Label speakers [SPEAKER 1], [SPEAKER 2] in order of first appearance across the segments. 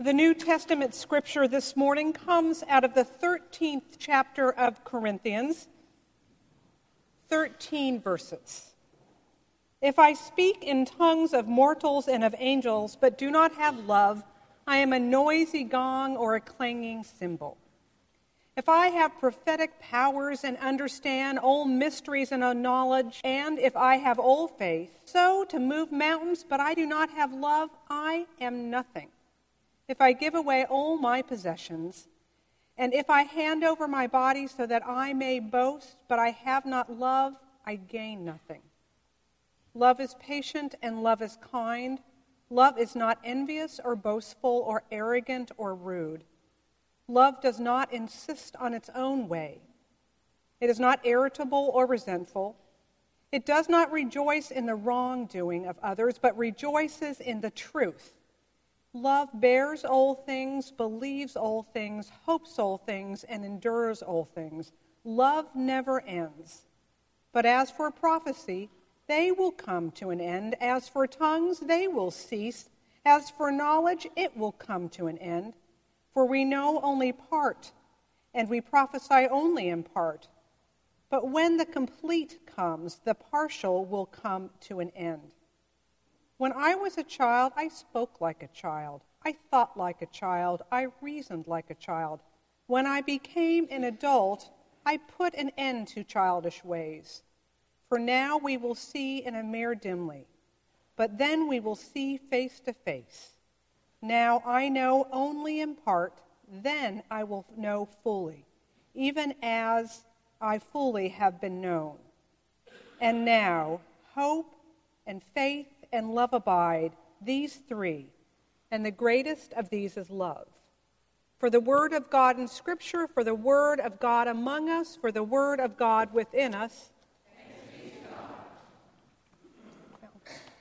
[SPEAKER 1] The New Testament scripture this morning comes out of the 13th chapter of Corinthians, 13 verses. If I speak in tongues of mortals and of angels, but do not have love, I am a noisy gong or a clanging cymbal. If I have prophetic powers and understand all mysteries and all knowledge, and if I have all faith, so to move mountains, but I do not have love, I am nothing. If I give away all my possessions, and if I hand over my body so that I may boast, but I have not love, I gain nothing. Love is patient and love is kind. Love is not envious or boastful or arrogant or rude. Love does not insist on its own way. It is not irritable or resentful. It does not rejoice in the wrongdoing of others, but rejoices in the truth. Love bears all things, believes all things, hopes all things, and endures all things. Love never ends. But as for prophecy, they will come to an end. As for tongues, they will cease. As for knowledge, it will come to an end. For we know only part, and we prophesy only in part. But when the complete comes, the partial will come to an end. When I was a child, I spoke like a child. I thought like a child. I reasoned like a child. When I became an adult, I put an end to childish ways. For now we will see in a mirror dimly, but then we will see face to face. Now I know only in part, then I will know fully, even as I fully have been known. And now hope and faith and love abide, these three, and the greatest of these is love. For the word of God in Scripture, for the word of God among us, for the word of God within us. Thanks be to God.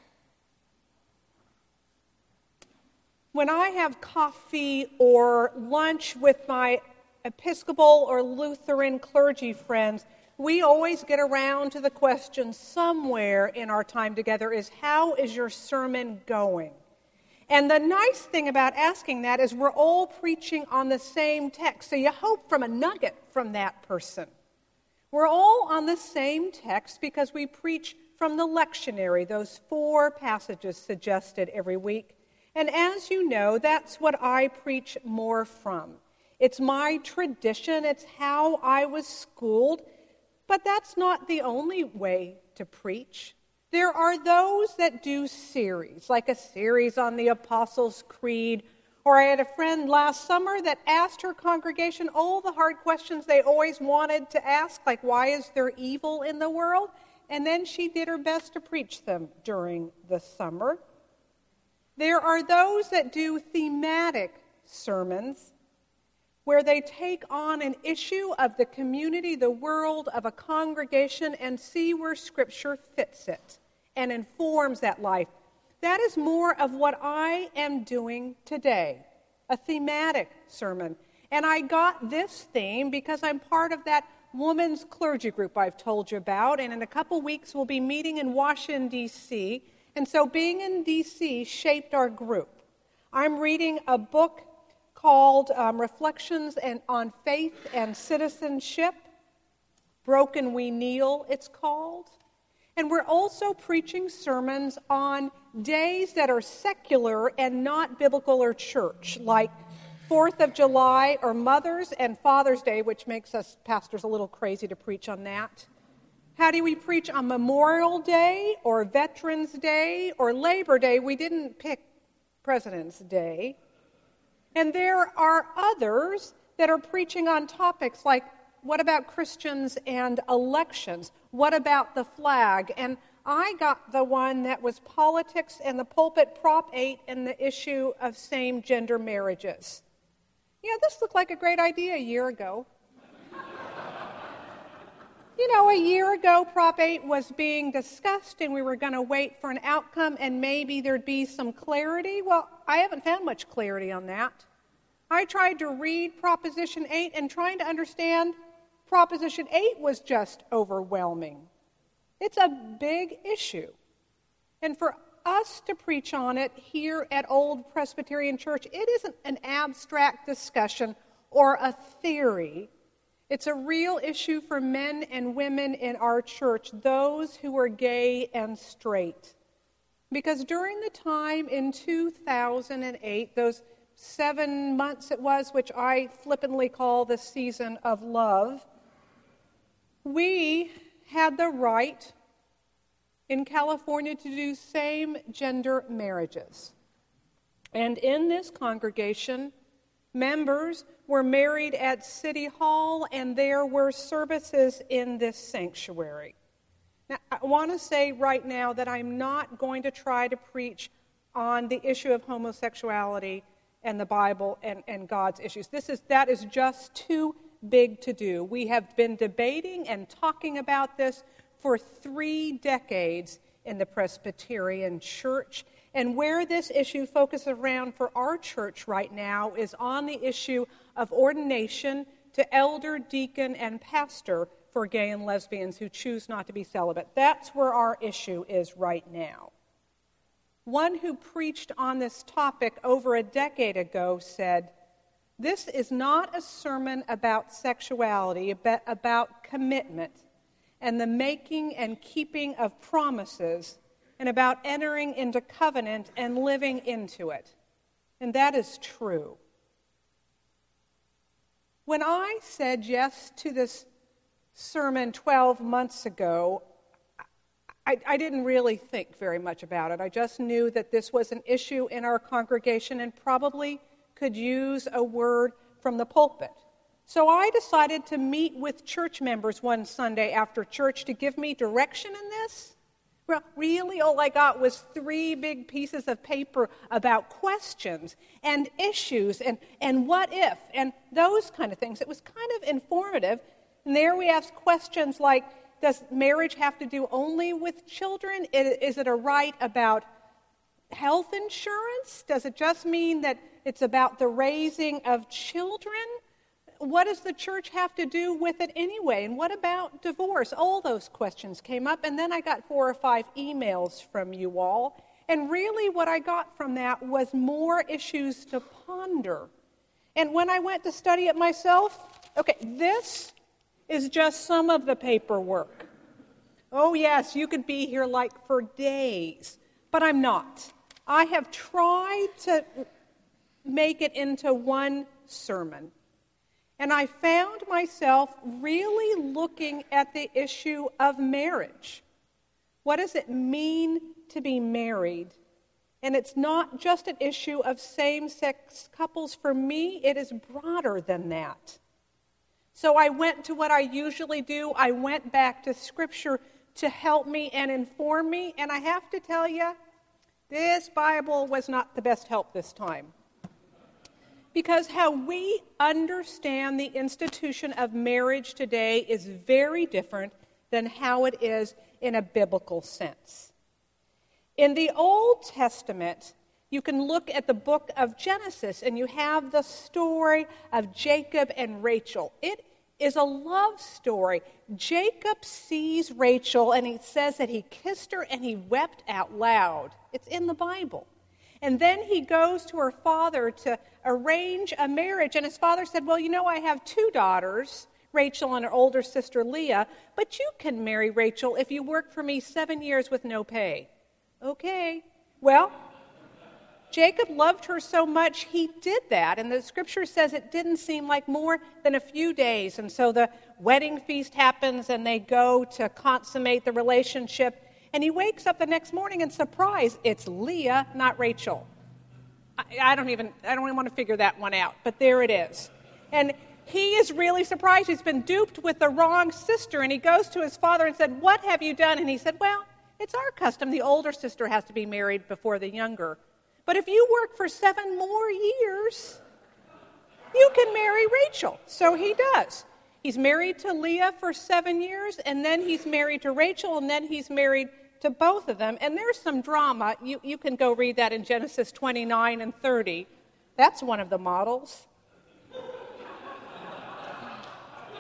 [SPEAKER 1] When I have coffee or lunch with my Episcopal or Lutheran clergy friends, we always get around to the question somewhere in our time together is, how is your sermon going? And the nice thing about asking that is we're all preaching on the same text, so you hope from a nugget from that person. We're all on the same text because we preach from the lectionary, those 4 passages suggested every week. And as you know, that's what I preach more from. It's my tradition, it's how I was schooled. But that's not the only way to preach. There are those that do series, like a series on the Apostles' Creed. Or I had a friend last summer that asked her congregation all the hard questions they always wanted to ask, like why is there evil in the world? And then she did her best to preach them during the summer. There are those that do thematic sermons, where they take on an issue of the community, the world, of a congregation, and see where Scripture fits it and informs that life. That is more of what I am doing today, a thematic sermon. And I got this theme because I'm part of that women's clergy group I've told you about, and in a couple weeks we'll be meeting in Washington, D.C., and so being in D.C. shaped our group. I'm reading a book called Reflections on Faith and Citizenship. Broken We Kneel, it's called. And we're also preaching sermons on days that are secular and not biblical or church, like 4th of July or Mother's and Father's Day, which makes us pastors a little crazy to preach on that. How do we preach on Memorial Day or Veterans Day or Labor Day? We didn't pick President's Day. And there are others that are preaching on topics like, what about Christians and elections? What about the flag? And I got the one that was politics and the pulpit, Prop 8, and the issue of same-gender marriages. Yeah, this looked like a great idea a year ago. A year ago, Prop 8 was being discussed, and we were going to wait for an outcome, and maybe there'd be some clarity. Well, I haven't found much clarity on that. I tried to read Proposition 8, and trying to understand Proposition 8 was just overwhelming. It's a big issue. And for us to preach on it here at Old Presbyterian Church, it isn't an abstract discussion or a theory. It's a real issue for men and women in our church, those who are gay and straight. Because during the time in 2008, those 7 months it was, which I flippantly call the season of love, we had the right in California to do same-gender marriages. And in this congregation, members were married at City Hall, and there were services in this sanctuary. Now, I want to say right now that I'm not going to try to preach on the issue of homosexuality and the Bible and God's issues. That is just too big to do. We have been debating and talking about this for 3 decades in the Presbyterian Church. And where this issue focuses around for our church right now is on the issue of ordination to elder, deacon, and pastor for gay and lesbians who choose not to be celibate. That's where our issue is right now. One who preached on this topic over a decade ago said, "This is not a sermon about sexuality, but about commitment and the making and keeping of promises, and about entering into covenant and living into it." And that is true. When I said yes to this sermon 12 months ago, I didn't really think very much about it. I just knew that this was an issue in our congregation and probably could use a word from the pulpit. So I decided to meet with church members one Sunday after church to give me direction in this. Well, really, all I got was 3 big pieces of paper about questions and issues and what if, and those kind of things. It was kind of informative. And there we asked questions like, does marriage have to do only with children? Is it a right about health insurance? Does it just mean that it's about the raising of children? What does the church have to do with it anyway? And what about divorce? All those questions came up, and then I got 4 or 5 emails from you all. And really what I got from that was more issues to ponder. And when I went to study it myself, okay, this is just some of the paperwork. Oh yes, you could be here like for days, but I'm not. I have tried to make it into one sermon. And I found myself really looking at the issue of marriage. What does it mean to be married? And it's not just an issue of same-sex couples. For me, it is broader than that. So I went to what I usually do. I went back to Scripture to help me and inform me. And I have to tell you, this Bible was not the best help this time. Because how we understand the institution of marriage today is very different than how it is in a biblical sense. In the Old Testament, you can look at the book of Genesis, and you have the story of Jacob and Rachel. It is a love story. Jacob sees Rachel, and he says that he kissed her and he wept out loud. It's in the Bible. And then he goes to her father to arrange a marriage, and his father said, well, you know, I have 2 daughters, Rachel and her older sister Leah, but you can marry Rachel if you work for me 7 years with no pay. Okay. Well, Jacob loved her so much, he did that. And the scripture says it didn't seem like more than a few days. And so the wedding feast happens, and they go to consummate the relationship. And he wakes up the next morning, and surprise, it's Leah, not Rachel. I don't even want to figure that one out, but there it is. And he is really surprised. He's been duped with the wrong sister. And he goes to his father and said, what have you done? And he said, well, it's our custom. The older sister has to be married before the younger. But if you work for 7 more years, you can marry Rachel. So he does. He's married to Leah for 7 years, and then he's married to Rachel, and then he's married to both of them. And there's some drama. You can go read that in Genesis 29 and 30. That's one of the models.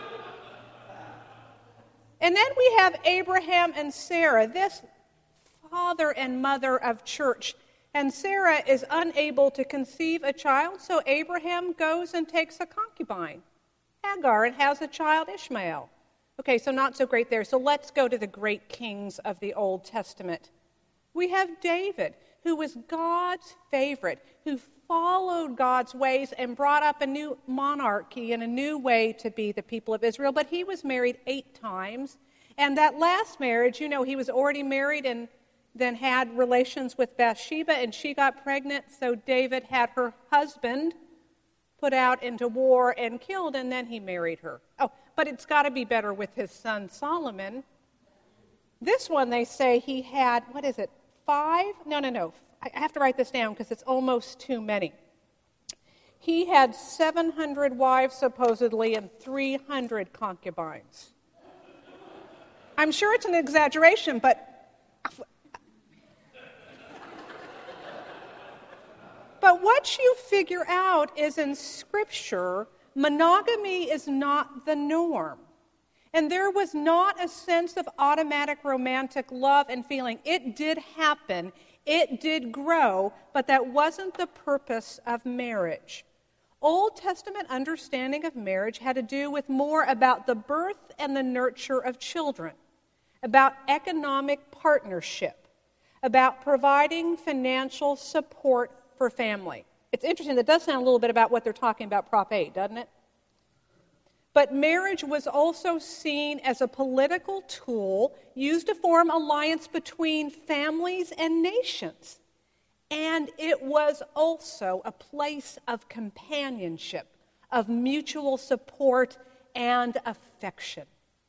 [SPEAKER 1] And then we have Abraham and Sarah. This father and mother of church. And Sarah is unable to conceive a child, so Abraham goes and takes a concubine, Hagar, and has a child, Ishmael. Okay, so not so great there. So let's go to the great kings of the Old Testament. We have David, who was God's favorite, who followed God's ways and brought up a new monarchy and a new way to be the people of Israel. But he was married 8 times. And that last marriage, you know, he was already married and then had relations with Bathsheba, and she got pregnant. So David had her husband put out into war and killed, and then he married her. Oh, but it's got to be better with his son Solomon. This one, they say he had, 5? No. I have to write this down because it's almost too many. He had 700 wives, supposedly, and 300 concubines. I'm sure it's an exaggeration, but what you figure out is in Scripture, monogamy is not the norm. And there was not a sense of automatic romantic love and feeling. It did happen, it did grow, but that wasn't the purpose of marriage. Old Testament understanding of marriage had to do with more about the birth and the nurture of children, about economic partnership, about providing financial support for family. It's interesting, that does sound a little bit about what they're talking about Prop 8, doesn't it? But marriage was also seen as a political tool used to form alliance between families and nations. And it was also a place of companionship, of mutual support and affection.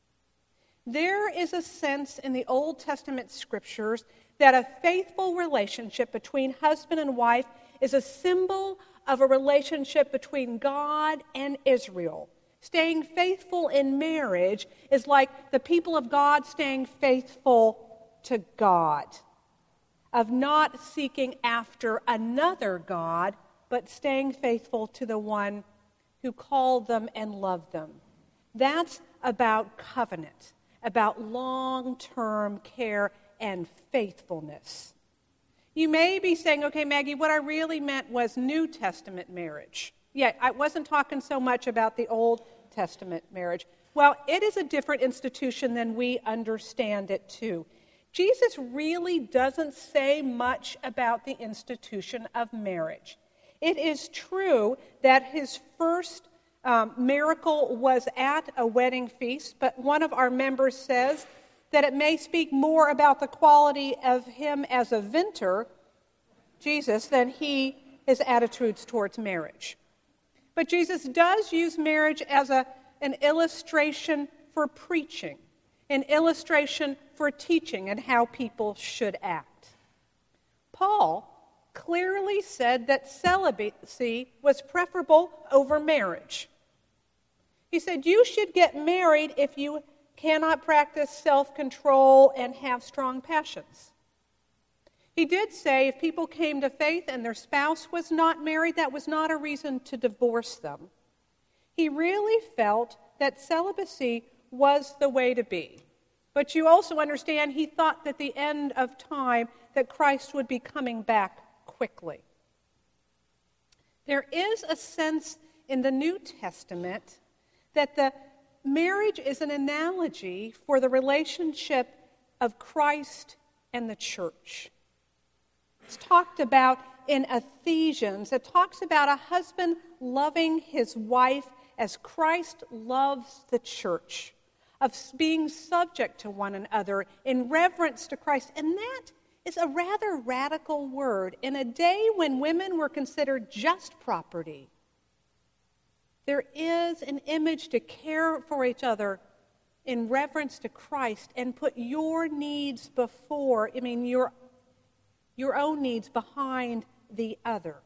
[SPEAKER 1] There is a sense in the Old Testament scriptures that a faithful relationship between husband and wife is a symbol of a relationship between God and Israel. Staying faithful in marriage is like the people of God staying faithful to God, of not seeking after another God, but staying faithful to the one who called them and loved them. That's about covenant, about long-term care and faithfulness. You may be saying, okay, Maggie, what I really meant was New Testament marriage. Yeah, I wasn't talking so much about the Old Testament marriage. Well, it is a different institution than we understand it too. Jesus really doesn't say much about the institution of marriage. It is true that his first miracle was at a wedding feast, but one of our members says that it may speak more about the quality of him as a vintner, Jesus, than his attitudes towards marriage. But Jesus does use marriage as an illustration for preaching, an illustration for teaching and how people should act. Paul clearly said that celibacy was preferable over marriage. He said, you should get married if you cannot practice self-control and have strong passions. He did say if people came to faith and their spouse was not married, that was not a reason to divorce them. He really felt that celibacy was the way to be. But you also understand he thought that the end of time that Christ would be coming back quickly. There is a sense in the New Testament that the marriage is an analogy for the relationship of Christ and the church. It's talked about in Ephesians. It talks about a husband loving his wife as Christ loves the church, of being subject to one another in reverence to Christ. And that is a rather radical word. In a day when women were considered just property, there is an image to care for each other in reverence to Christ and put your needs before, your own needs behind the other.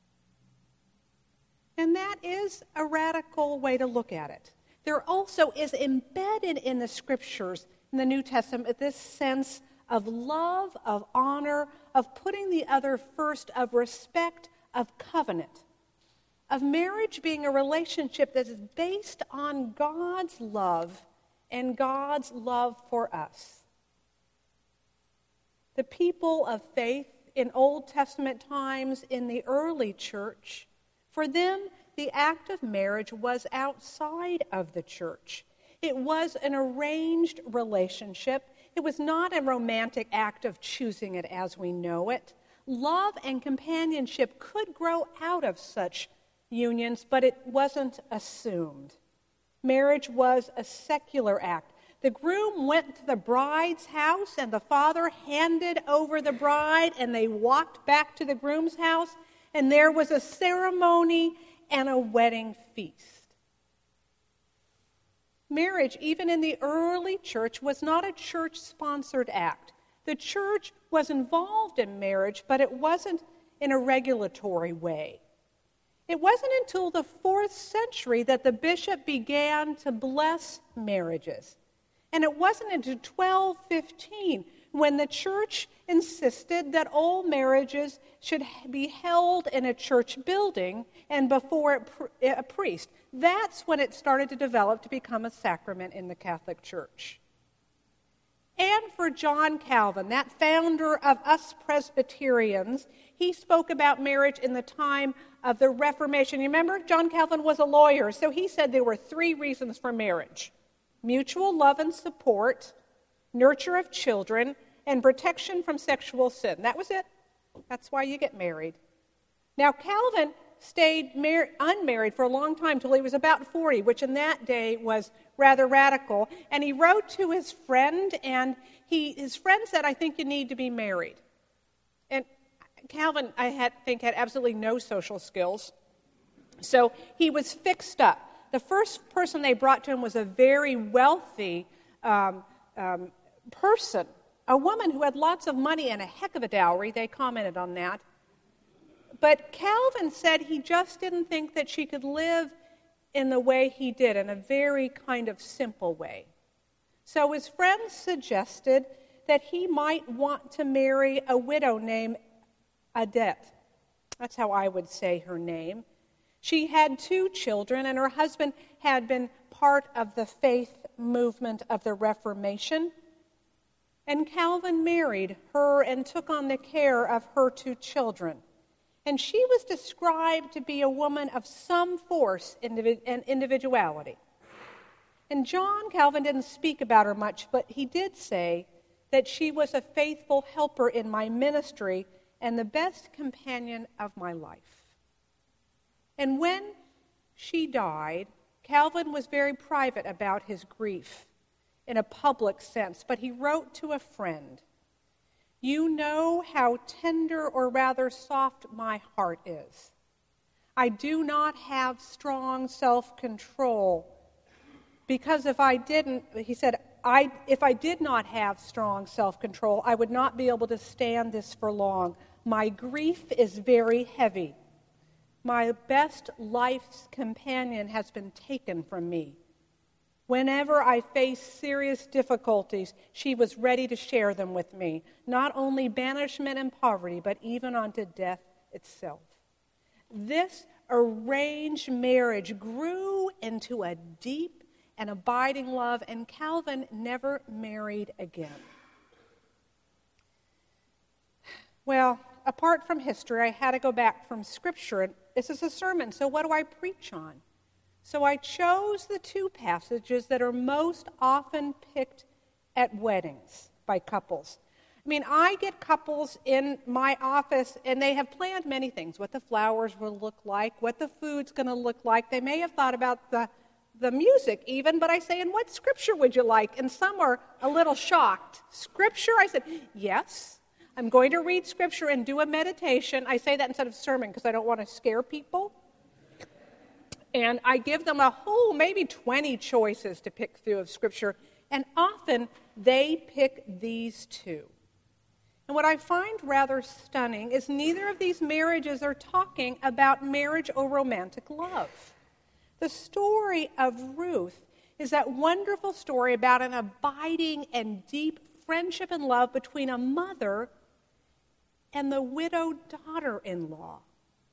[SPEAKER 1] And that is a radical way to look at it. There also is embedded in the scriptures in the New Testament this sense of love, of honor, of putting the other first, of respect, of covenant, of marriage being a relationship that is based on God's love and God's love for us. the people of faith in Old Testament times in the early church, for them, the act of marriage was outside of the church. It was an arranged relationship. It was not a romantic act of choosing it as we know it. Love and companionship could grow out of such unions, but it wasn't assumed. Marriage was a secular act. The groom went to the bride's house, and the father handed over the bride, and they walked back to the groom's house, and there was a ceremony and a wedding feast. Marriage, even in the early church, was not a church-sponsored act. The church was involved in marriage, but it wasn't in a regulatory way. It wasn't until the 4th century that the bishop began to bless marriages. And it wasn't until 1215 when the church insisted that all marriages should be held in a church building and before a priest. That's when it started to develop to become a sacrament in the Catholic Church. And for John Calvin, that founder of us Presbyterians, he spoke about marriage in the time of the Reformation. You remember, John Calvin was a lawyer, so he said there were 3 reasons for marriage: mutual love and support, nurture of children, and protection from sexual sin. That was it. That's why you get married. Now, Calvin stayed unmarried for a long time, till he was about 40, which in that day was rather radical. And he wrote to his friend, and his friend said, "I think you need to be married." And Calvin, I think, had absolutely no social skills. So he was fixed up. The first person they brought to him was a very wealthy person, a woman who had lots of money and a heck of a dowry. They commented on that. But Calvin said he just didn't think that she could live in the way he did, in a very kind of simple way. So his friends suggested that he might want to marry a widow named Odette. That's how I would say her name. She had 2 children, and her husband had been part of the faith movement of the Reformation. And Calvin married her and took on the care of her 2 children. And she was described to be a woman of some force and individuality. And John Calvin didn't speak about her much, but he did say that she was a faithful helper in my ministry and the best companion of my life. And when she died, Calvin was very private about his grief in a public sense, but he wrote to a friend, "You know how tender, or rather soft, my heart is. I do not have strong self-control, because if I didn't," he said, if I did not have strong self-control, I would not be able to stand this for long. My grief is very heavy. My best life's companion has been taken from me. Whenever I faced serious difficulties, she was ready to share them with me, not only banishment and poverty, but even unto death itself." This arranged marriage grew into a deep and abiding love, and Calvin never married again. Well, apart from history, I had to go back from Scripture, and this is a sermon, so what do I preach on? So I chose the 2 passages that are most often picked at weddings by couples. I mean, I get couples in my office, and they have planned many things: what the flowers will look like, what the food's going to look like. They may have thought about the music even, but I say, "And what scripture would you like?" And some are a little shocked. "Scripture?" I said, "Yes. I'm going to read Scripture and do a meditation." I say that instead of sermon because I don't want to scare people. And I give them a whole, maybe 20 choices to pick through of Scripture. And often they pick these 2. And what I find rather stunning is neither of these marriages are talking about marriage or romantic love. The story of Ruth is that wonderful story about an abiding and deep friendship and love between a mother and the widowed daughter-in-law.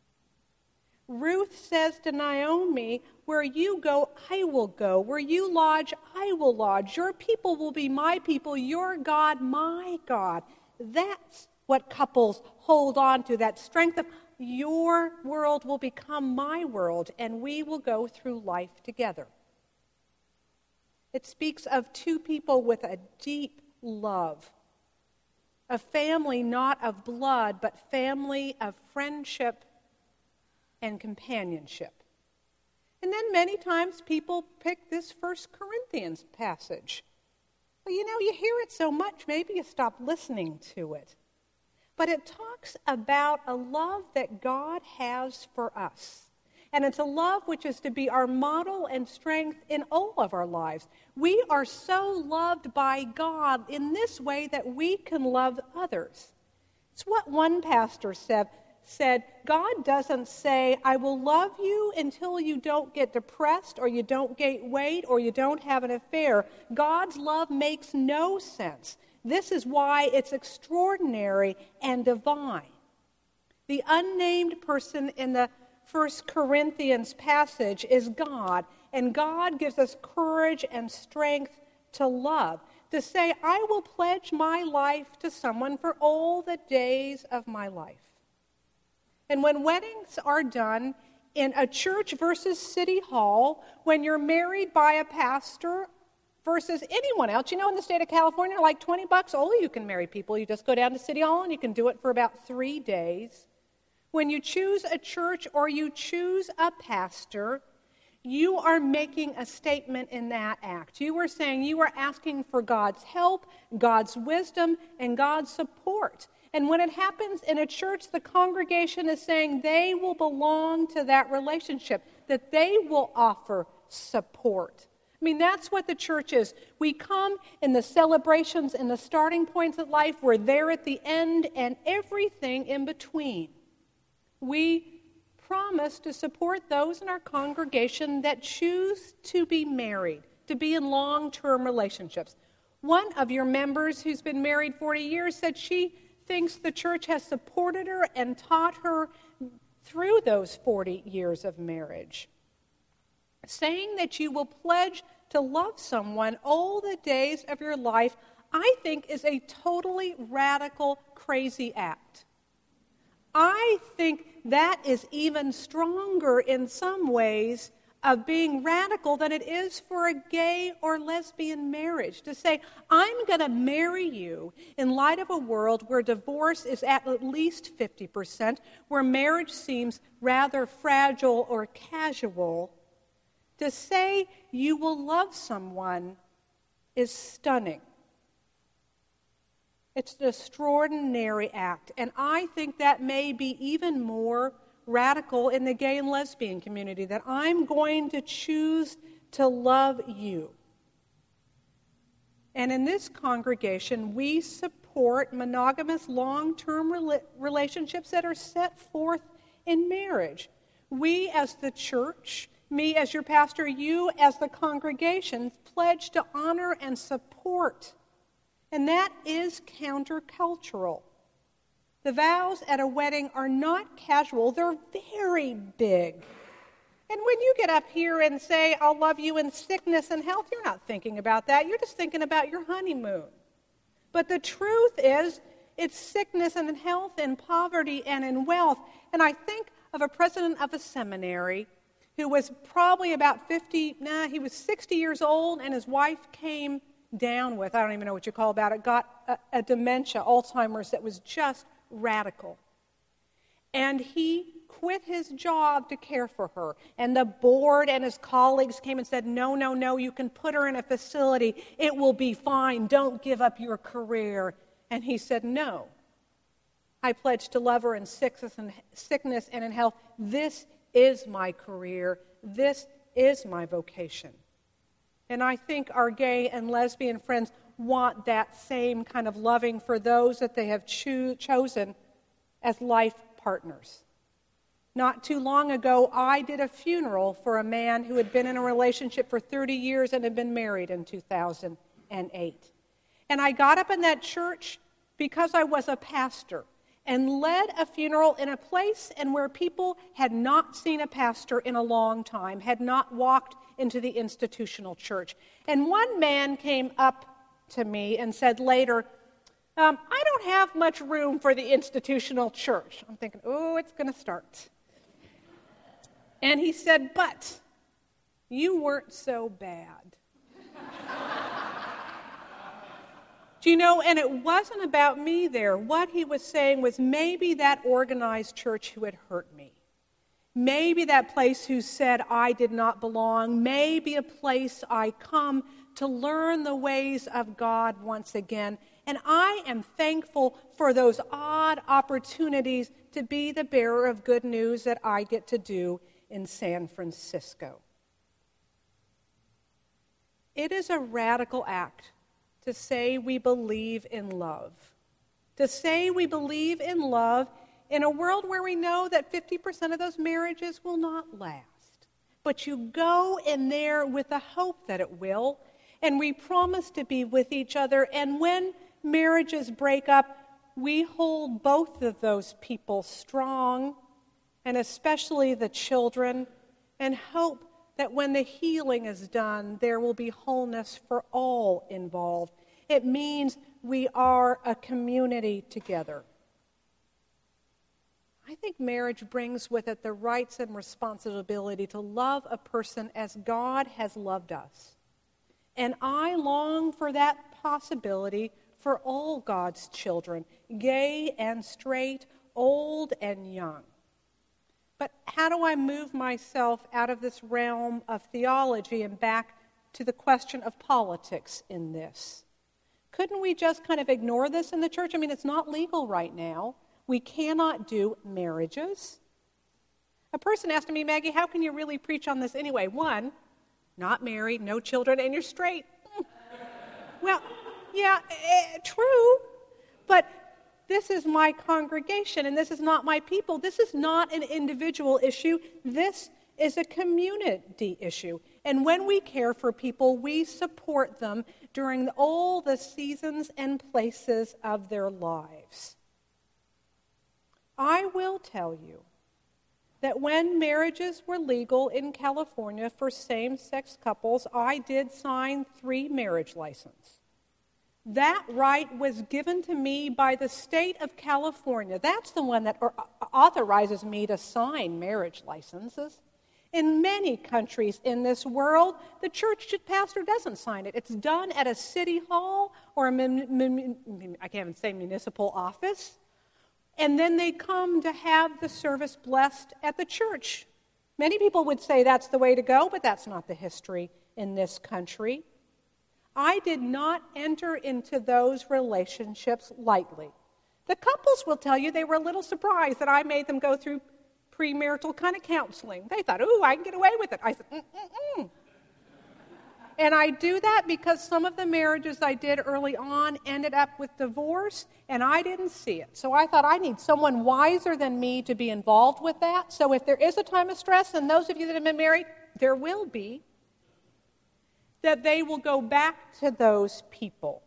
[SPEAKER 1] Ruth says to Naomi, "Where you go, I will go. Where you lodge, I will lodge. Your people will be my people, your God, my God." That's what couples hold on to, that strength of your world will become my world, and we will go through life together. It speaks of two people with a deep love, a family not of blood, but family of friendship and companionship. And then many times people pick this 1 Corinthians passage. Well, you hear it so much, maybe you stop listening to it. But it talks about a love that God has for us. And it's a love which is to be our model and strength in all of our lives. We are so loved by God in this way that we can love others. It's what one pastor said, God doesn't say, I will love you until you don't get depressed or you don't gain weight or you don't have an affair. God's love makes no sense. This is why it's extraordinary and divine. The unnamed person in the 1 Corinthians passage is God, and God gives us courage and strength to love, to say, I will pledge my life to someone for all the days of my life. And when weddings are done in a church versus city hall, when you're married by a pastor versus anyone else, in the state of California, like $20, you can marry people. You just go down to City Hall and you can do it for about 3 days. When you choose a church or you choose a pastor, you are making a statement in that act. You are saying you are asking for God's help, God's wisdom, and God's support. And when it happens in a church, the congregation is saying they will belong to that relationship, that they will offer support. That's what the church is. We come in the celebrations and the starting points of life. We're there at the end and everything in between. We promise to support those in our congregation that choose to be married, to be in long-term relationships. One of your members who's been married 40 years said she thinks the church has supported her and taught her through those 40 years of marriage. Saying that you will pledge to love someone all the days of your life, I think, is a totally radical, crazy act. I think that is even stronger in some ways of being radical than it is for a gay or lesbian marriage. To say, I'm going to marry you in light of a world where divorce is at least 50%, where marriage seems rather fragile or casual. To say you will love someone is stunning. It's an extraordinary act, and I think that may be even more radical in the gay and lesbian community, that I'm going to choose to love you. And in this congregation, we support monogamous long-term relationships that are set forth in marriage. We as the church, me as your pastor, you as the congregation, pledge to honor and support. And that is countercultural. The vows at a wedding are not casual, they're very big. And when you get up here and say, I'll love you in sickness and health, you're not thinking about that. You're just thinking about your honeymoon. But the truth is, it's sickness and in health, in poverty and in wealth. And I think of a president of a seminary who was probably about 60 years old, and his wife came down with, I don't even know what you call about it, got a dementia, Alzheimer's, that was just radical. And he quit his job to care for her. And the board and his colleagues came and said, no, you can put her in a facility. It will be fine. Don't give up your career. And he said, no. I pledge to love her in sickness and in health. This is my career. This is my vocation. And I think our gay and lesbian friends want that same kind of loving for those that they have chosen as life partners. Not too long ago, I did a funeral for a man who had been in a relationship for 30 years and had been married in 2008. And I got up in that church because I was a pastor and led a funeral in a place and where people had not seen a pastor in a long time, had not walked into the institutional church. And one man came up to me and said later, I don't have much room for the institutional church. I'm thinking, oh, it's going to start. And he said, but you weren't so bad. Do you know, and it wasn't about me there. What he was saying was maybe that organized church who had hurt me. Maybe that place who said I did not belong. Maybe a place I come to learn the ways of God once again. And I am thankful for those odd opportunities to be the bearer of good news that I get to do in San Francisco. It is a radical act to say we believe in love. To say we believe in love in a world where we know that 50% of those marriages will not last. But you go in there with the hope that it will, and we promise to be with each other. And when marriages break up, we hold both of those people strong, and especially the children, and hope that when the healing is done, there will be wholeness for all involved. It means we are a community together. I think marriage brings with it the rights and responsibility to love a person as God has loved us. And I long for that possibility for all God's children, gay and straight, old and young. But how do I move myself out of this realm of theology and back to the question of politics in this? Couldn't we just kind of ignore this in the church? I mean, it's not legal right now. We cannot do marriages. A person asked me, Maggie, how can you really preach on this anyway? One, not married, no children, and you're straight. Well, yeah, true, but this is my congregation, and this is not my people. This is not an individual issue. This is a community issue. And when we care for people, we support them during all the seasons and places of their lives. I will tell you that when marriages were legal in California for same-sex couples, I did sign 3 marriage licenses. That right was given to me by the state of California. That's the one that authorizes me to sign marriage licenses. In many countries in this world, the church pastor doesn't sign it. It's done at a city hall or I can't even say municipal office. And then they come to have the service blessed at the church. Many people would say that's the way to go, but that's not the history in this country. I did not enter into those relationships lightly. The couples will tell you they were a little surprised that I made them go through premarital kind of counseling. They thought, ooh, I can get away with it. I said, And I do that because some of the marriages I did early on ended up with divorce, and I didn't see it. So I thought I need someone wiser than me to be involved with that. So if there is a time of stress, and those of you that have been married, there will be, that they will go back to those people.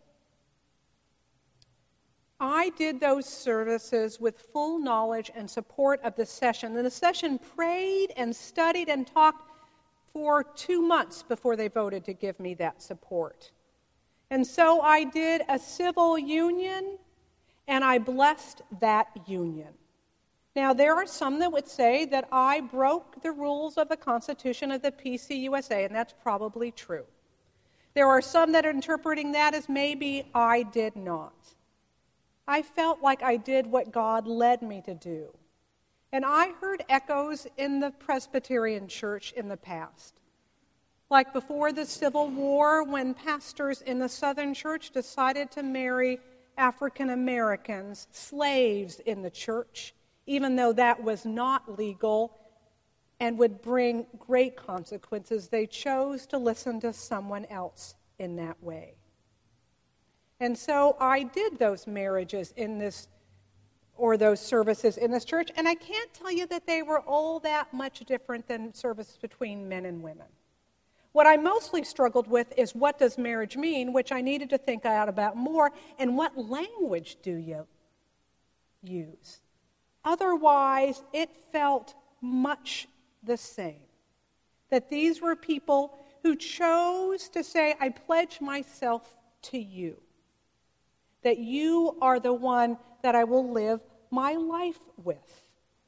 [SPEAKER 1] I did those services with full knowledge and support of the session. And the session prayed and studied and talked for 2 months before they voted to give me that support. And so I did a civil union, and I blessed that union. Now, there are some that would say that I broke the rules of the Constitution of the PCUSA, and that's probably true. There are some that are interpreting that as maybe I did not. I felt like I did what God led me to do. And I heard echoes in the Presbyterian Church in the past. Like before the Civil War, when pastors in the Southern Church decided to marry African Americans, slaves in the church, even though that was not legal and would bring great consequences, they chose to listen to someone else in that way. And so I did those marriages in this, or those services in this church, and I can't tell you that they were all that much different than services between men and women. What I mostly struggled with is what does marriage mean, which I needed to think out about more, and what language do you use? Otherwise, it felt much the same. That these were people who chose to say, I pledge myself to you. that you are the one that I will live my life with.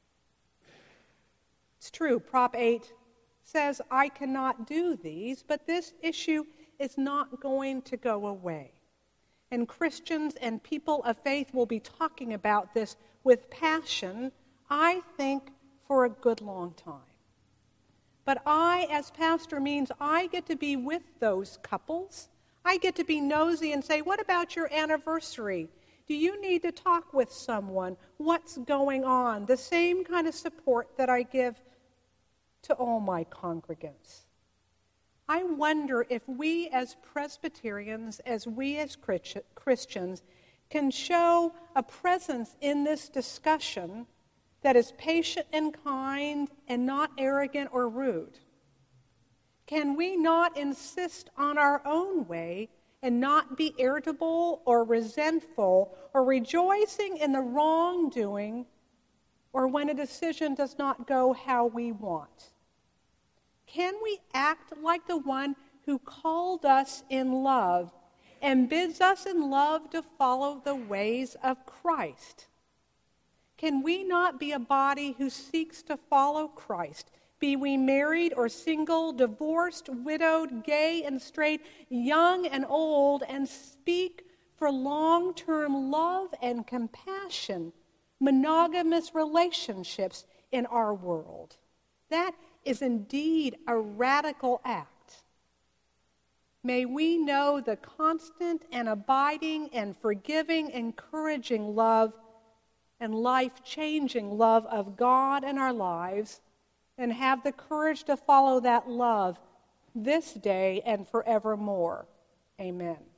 [SPEAKER 1] It's true, Prop 8 says I cannot do these, but this issue is not going to go away. And Christians and people of faith will be talking about this with passion, I think, for a good long time. But I, as pastor, means I get to be with those couples. I get to be nosy and say, what about your anniversary? Do you need to talk with someone? What's going on? The same kind of support that I give to all my congregants. I wonder if we as Presbyterians, as we as Christians, can show a presence in this discussion that is patient and kind and not arrogant or rude. Can we not insist on our own way and not be irritable or resentful or rejoicing in the wrongdoing or when a decision does not go how we want? Can we act like the one who called us in love and bids us in love to follow the ways of Christ? Can we not be a body who seeks to follow Christ, be we married or single, divorced, widowed, gay and straight, young and old, and speak for long-term love and compassion, monogamous relationships in our world? That is indeed a radical act. May we know the constant and abiding and forgiving, encouraging love and life-changing love of God in our lives, and have the courage to follow that love this day and forevermore. Amen.